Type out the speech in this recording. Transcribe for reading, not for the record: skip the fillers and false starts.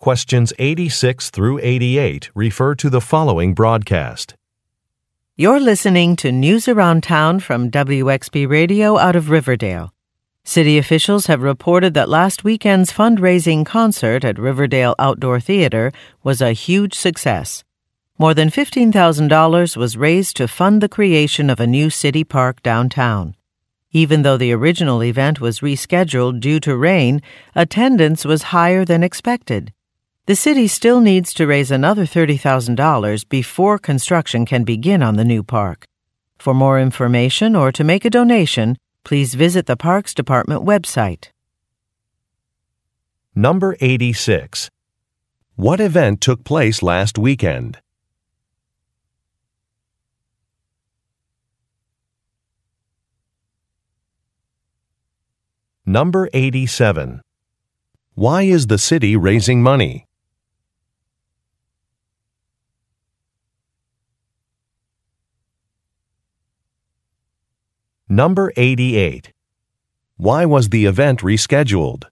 Questions 86 through 88 refer to the following broadcast. You're listening to News Around Town from WXB Radio out of Riverdale. City officials have reported that last weekend's fundraising concert at Riverdale Outdoor Theater was a huge success. More than $15,000 was raised to fund the creation of a new city park downtown. Even though the original event was rescheduled due to rain, attendance was higher than expected. The city still needs to raise another $30,000 before construction can begin on the new park. For more information or to make a donation, please visit the Parks Department website. Number 86. What event took place last weekend? Number 87. Why is the city raising money? Number 88. Why was the event rescheduled?